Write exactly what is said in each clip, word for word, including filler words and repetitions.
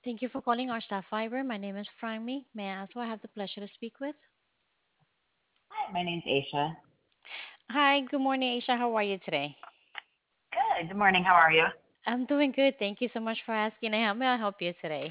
Thank you for calling our staff fiber. My name is Franmy. May I ask who I have the pleasure to speak with? Hi, my name's Aisha. Hi, good morning, Aisha. How are you today? Good. Good morning. How are you? I'm doing good. Thank you so much for asking. And how may I help you today?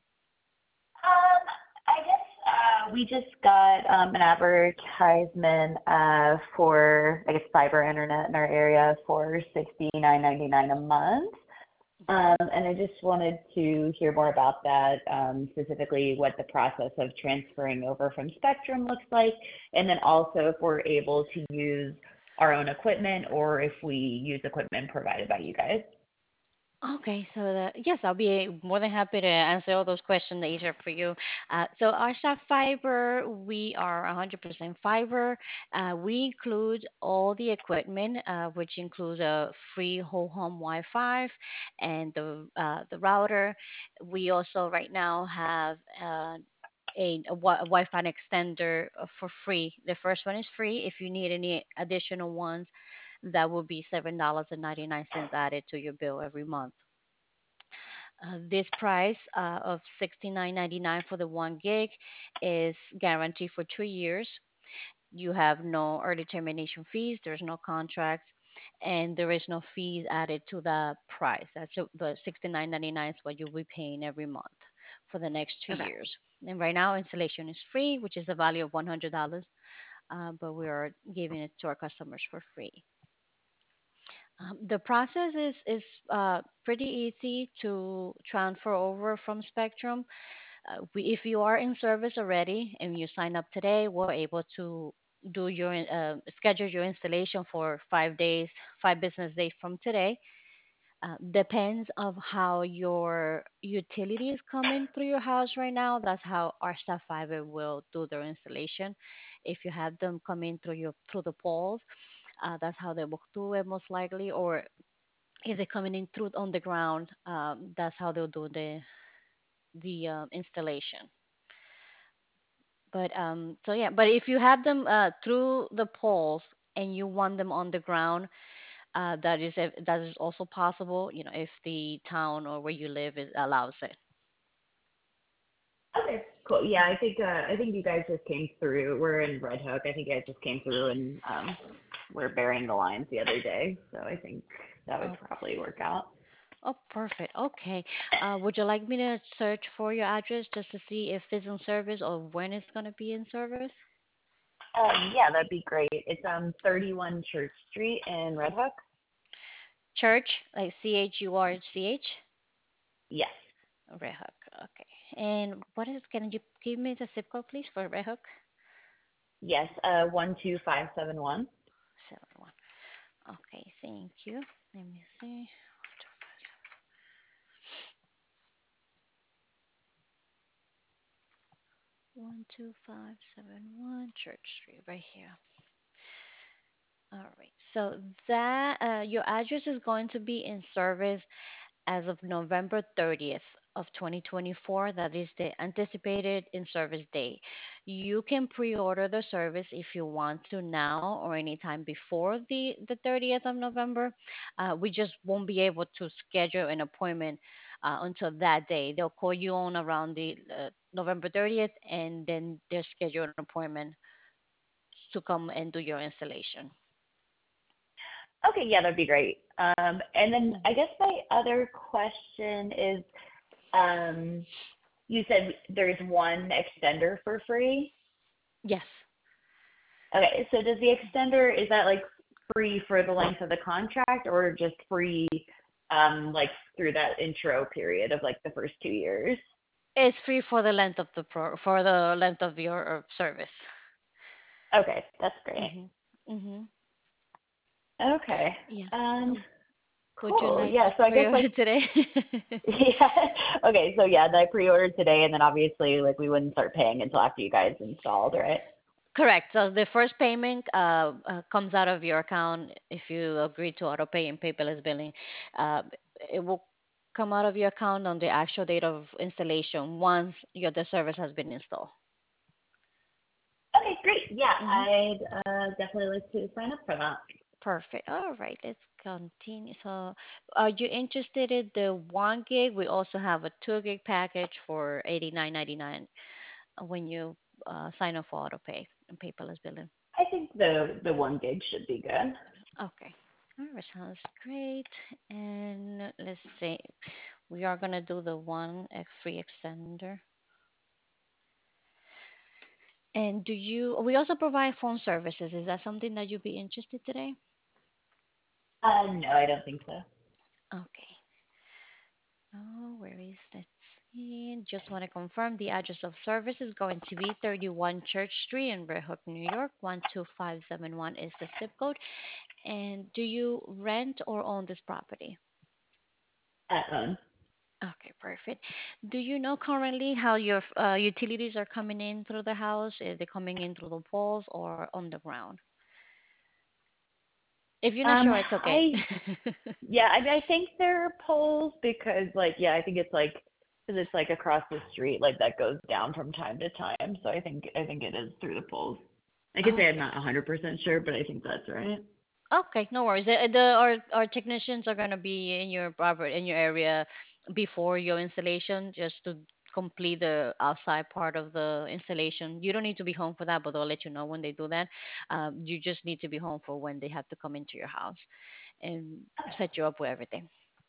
Um, I guess uh, we just got um, an advertisement uh, for, I guess, fiber internet in our area for sixty nine ninety nine a month. Um, and I just wanted to hear more about that, um, specifically what the process of transferring over from Spectrum looks like, and then also if we're able to use our own equipment or if we use equipment provided by you guys. Okay, so the, yes, I'll be more than happy to answer all those questions, Asia, for you. Uh, so our staff fiber, we are one hundred percent fiber. Uh, we include all the equipment, uh, which includes a free whole home Wi-Fi and the uh, the router. We also right now have uh, a, a, wi- a Wi-Fi extender uh, for free. The first one is free. If you need any additional ones, that will be seven dollars and ninety nine cents added to your bill every month. Uh, this price uh, of sixty nine ninety nine for the one gig is guaranteed for two years. You have no early termination fees. There's no contracts, and there is no fees added to the price. That's a- the sixty nine ninety nine is what you'll be paying every month for the next two Okay. years. And right now, installation is free, which is a value of one hundred dollars, uh, but we are giving it to our customers for free. Um, the process is is uh, pretty easy to transfer over from Spectrum. Uh, we, if you are in service already and you sign up today, we're able to do your in- uh, schedule your installation for five days, five business days from today. Uh, depends of how your utility is coming through your house right now. That's how our staff fiber will do their installation. If you have them coming through your through the poles, uh, that's how they will do it most likely. Or if they're coming in through on the ground, um, that's how they'll do the the uh, installation. But um, so yeah, but if you have them uh, through the poles and you want them on the ground, uh, that is a, that is also possible. You know, if the town or where you live is allows it. Okay, cool. Yeah, I think uh, I think you guys just came through. We're in Red Hook. I think you guys just came through and um, we're burying the lines the other day. So I think that would Oh, probably work out. oh, perfect. Okay. Uh, would you like me to search for your address just to see if it's in service or when it's gonna be in service? Um, yeah, that'd be great. It's um thirty-one Church Street in Red Hook. Church, like C H U R C H. Yes. Red Hook. Okay. And what is? Can you give me the zip code, please, for Red Hook? Yes. Uh, one two five seven one. Seven one. Okay. Thank you. Let me see. One two five seven one Church Street, right here. All right. So that uh, your address is going to be in service as of November thirtieth of twenty twenty-four. That is the anticipated in-service date. You can pre-order the service if you want to now or anytime before the, the thirtieth of November. Uh, we just won't be able to schedule an appointment uh, until that day. They'll call you on around the uh, November thirtieth, and then they'll schedule an appointment to come and do your installation. Okay, yeah, that'd be great. Um, and then Mhm. I guess my other question is, um, you said there's one extender for free. Yes. Okay, so does the extender, is that like free for the length of the contract or just free um like through that intro period of like the first two years? It's free for the length of the pro for the length of your uh, service. Okay, that's great. Mhm. Mhm. Okay. Yeah. Um, Um, would you cool. like Yeah, to so I guess like pre-order today? yeah. Okay, so yeah, I pre-ordered today and then obviously like we wouldn't start paying until after you guys installed, right? Correct. So the first payment uh, uh, comes out of your account if you agree to auto pay and paperless billing. Uh, it will come out of your account on the actual date of installation once your the service has been installed. Okay, great. Yeah, Mhm. I'd uh, definitely like to sign up for that. Perfect. All right, let's continue. So, are you interested in the one gig? We also have a two gig package for eighty nine ninety nine when you uh, sign up for autopay and paperless billing. I think the the one gig should be good. Okay. All right, sounds great. And let's see, we are gonna do the one ex- free extender. And do you? We also provide phone services. Is that something that you'd be interested today? Uh, no, I don't think so. Okay. Oh, where is let's see. Just want to confirm the address of service is going to be thirty-one Church Street in Red Hook, New York. one two five seven one is the zip code. And do you rent or own this property? At home. Okay, perfect. Do you know currently how your uh, utilities are coming in through the house? Are they coming in through the poles or on the ground? If you're not Um, sure, it's okay. I Yeah, I mean, I think there are poles because, like, yeah, I think it's like because it's like across the street, like that goes down from time to time. So I think I think it is through the poles. I could say I'm Okay. not one hundred percent sure, but I think that's right. Okay, no worries. The, the our our technicians are gonna be in your property in your area before your installation, just to complete the outside part of the installation. You don't need to be home for that, but they'll let you know when they do that. Um, you just need to be home for when they have to come into your house and set you up with everything.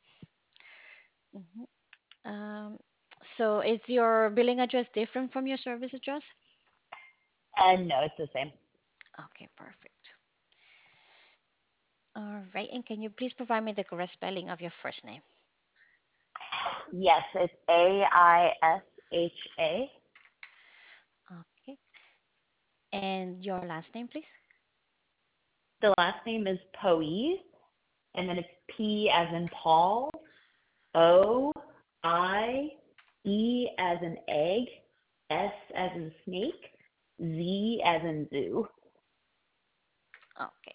Mhm. Um, so is your billing address different from your service address? And no, it's the same. Okay, perfect. All right, and can you please provide me the correct spelling of your first name? Yes, it's A I S H A. Okay. And your last name, please? The last name is Poe, and then it's P as in Paul, O I E as in egg, S as in snake, Z as in zoo. Okay.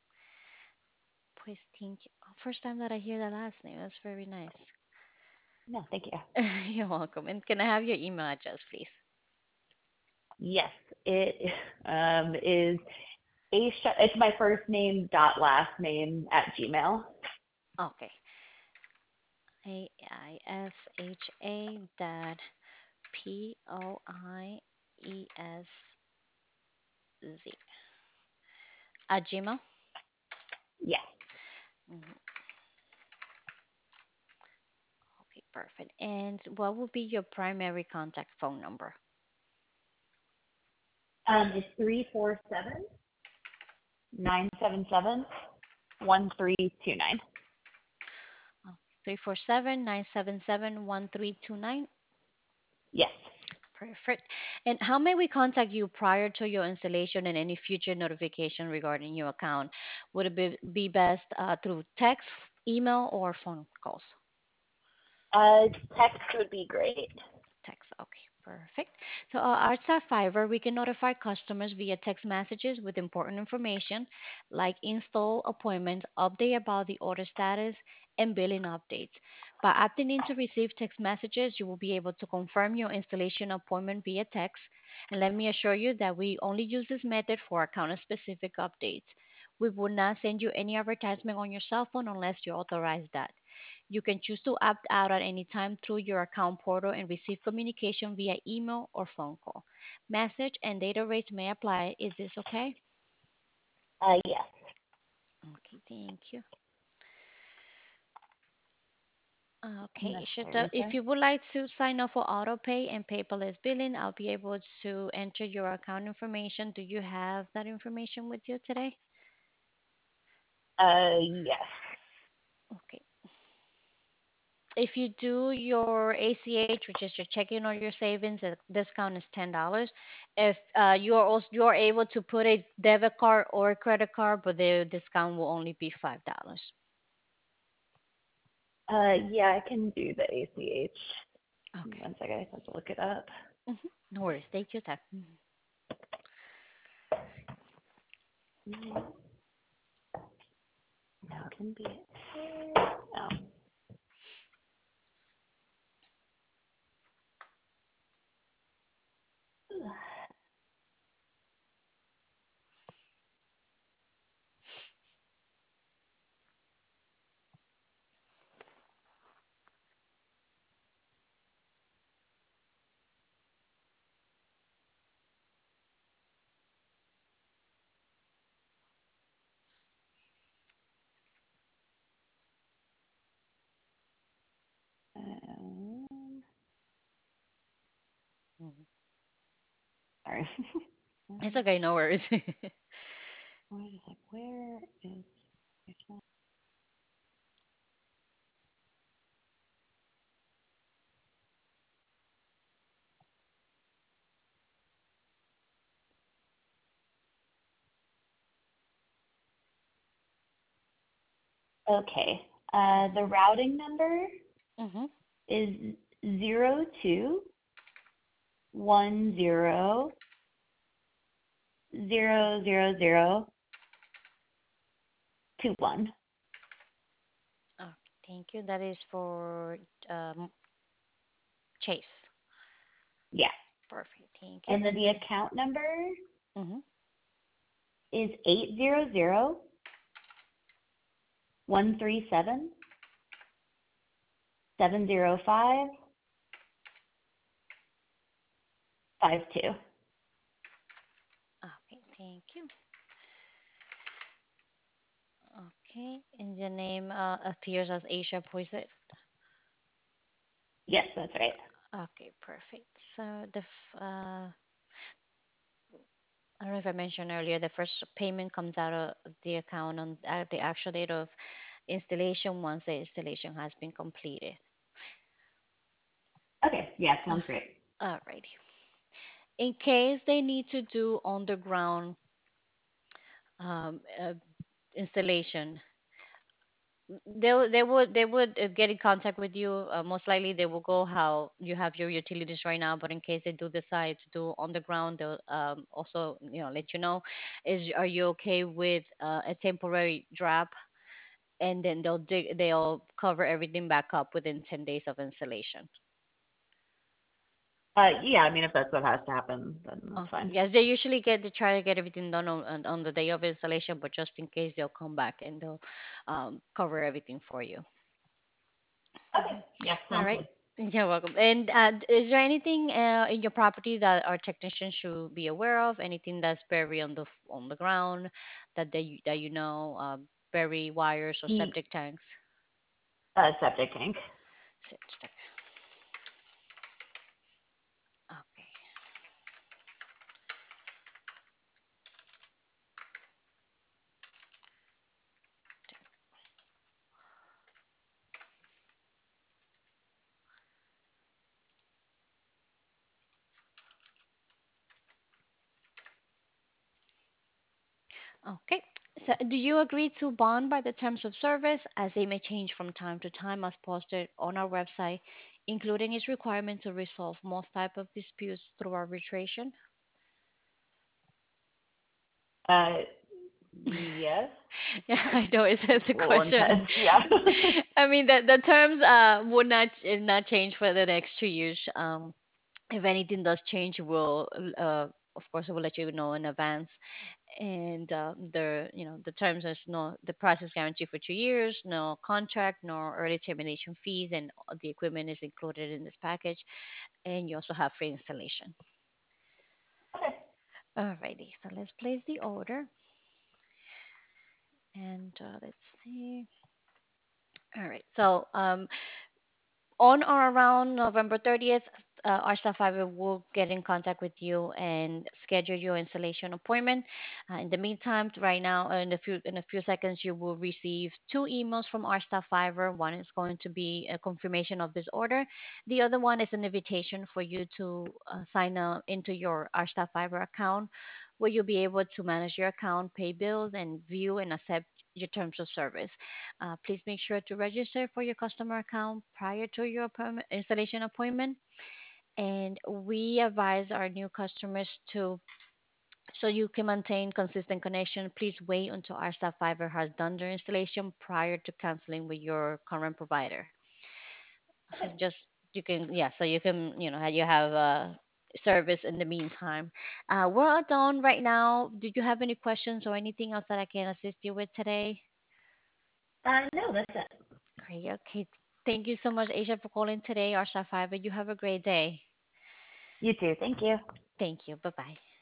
Pues thank you. First time that I hear that last name. That's very nice. No, thank you. You're welcome. And can I have your email address, please? Yes, it um, is Aisha. It's my first name dot last name at Gmail. Okay. A I S H A dot P O I E S Z at Gmail. Yes. Mhm. Okay, perfect. And what would be your primary contact phone number? Um, it's three four seven nine seven seven one three two nine. Oh, three four seven nine seven seven one three two nine. Yes. Perfect. And how may we contact you prior to your installation and any future notification regarding your account? Would it be, be best uh, through text, email, or phone calls? Uh, text would be great. Text. Okay, perfect. So, uh, our at Fiverr, we can notify customers via text messages with important information like install appointments, update about the order status, and billing updates. By opting in to receive text messages, you will be able to confirm your installation appointment via text. And let me assure you that we only use this method for account specific updates. We will not send you any advertisement on your cell phone unless you authorize that. You can choose to opt out at any time through your account portal and receive communication via email or phone call. Message and data rates may apply. Is this okay? Uh, yes. Okay, thank you. Okay, That's Ishita, if everything. you would like to sign up for autopay and paperless billing, I'll be able to enter your account information. Do you have that information with you today? Uh, yes. Okay. If you do your A C H, which is your checking or your savings, the discount is ten dollars. If uh, you are also you're able to put a debit card or a credit card, but the discount will only be five dollars. Uh, yeah, I can do the A C H. Okay. One second, I have to look it up. Hmm. No worries. Take your time. Mhm. Mm, No, it can be. No. Mhm. Sorry. It's Um, okay, no worries. what is it? Where is okay. Uh, the routing number Hmm. is zero two one zero zero zero zero two one. Okay, thank you. That is for um, Chase. Yeah. Perfect. Thank you. And then the account number Hmm. is eight zero zero one three seven seven zero five five two. Okay, thank you. Okay, and your name uh, appears as Asia Poiset. Yes, that's right. Okay, perfect. So the f- uh, I don't know if I mentioned earlier, the first payment comes out of the account on uh, the actual date of installation once the installation has been completed. Okay. Yeah, Uh, sounds great. Alrighty. In case they need to do underground um, uh, installation, they will- they would they would uh, get in contact with you. Uh, most likely, they will go how you have your utilities right now. But in case they do decide to do underground, they'll um, also you know let you know. Is are you okay with uh, a temporary drop? And then they'll dig they'll cover everything back up within ten days of installation. Uh, yeah, I mean, if that's what has to happen, then that's Okay. fine. Yes, they usually get to try to get everything done on, on on the day of installation, but just in case they'll come back and they'll um, cover everything for you. Okay. Mhm. Yeah, All sounds right. good. You're welcome. And uh, d- is there anything uh, in your property that our technicians should be aware of? Anything that's buried on the f- on the ground that they that you know, uh, bury wires or The septic tanks? uh, septic tank. Septic tank. Okay. Okay. So, do you agree to bond by the terms of service as they may change from time to time as posted on our website, including its requirement to resolve most type of disputes through arbitration? Uh, yes. Yeah, I know it's, it's a A little question. intense. Yeah. I mean, the, the terms uh, would not uh, not change for the next two years. Um, if anything does change, we'll uh, of course we'll let you know in advance. And uh, the you know the terms is no the price is guaranteed for two years, no contract, no early termination fees, and the equipment is included in this package. And you also have free installation. Okay. Alrighty, so let's place the order, and uh, let's see. All right, so um, on or around November thirtieth, uh, our staff fiber will get in contact with you and schedule your installation appointment. Uh, in the meantime, right now, uh, in a few in a few seconds, you will receive two emails from our staff fiber. One is going to be a confirmation of this order. The other one is an invitation for you to uh, sign up into your our staff fiber account, where you'll be able to manage your account, pay bills, and view and accept your terms of service. Uh, please make sure to register for your customer account prior to your appointment, installation appointment. And we advise our new customers to, so you can maintain consistent connection, please wait until our staff fiber has done their installation prior to canceling with your current provider. So Okay. just you can, yeah, so you can, you know, you have a service in the meantime. Uh, we're all done right now. Do you have any questions or anything else that I can assist you with today? Uh, no, that's it. Great. Okay. Thank you so much, Asia, for calling today, our Star Fiber. You have a great day. You too. Thank you. Thank you. Bye bye.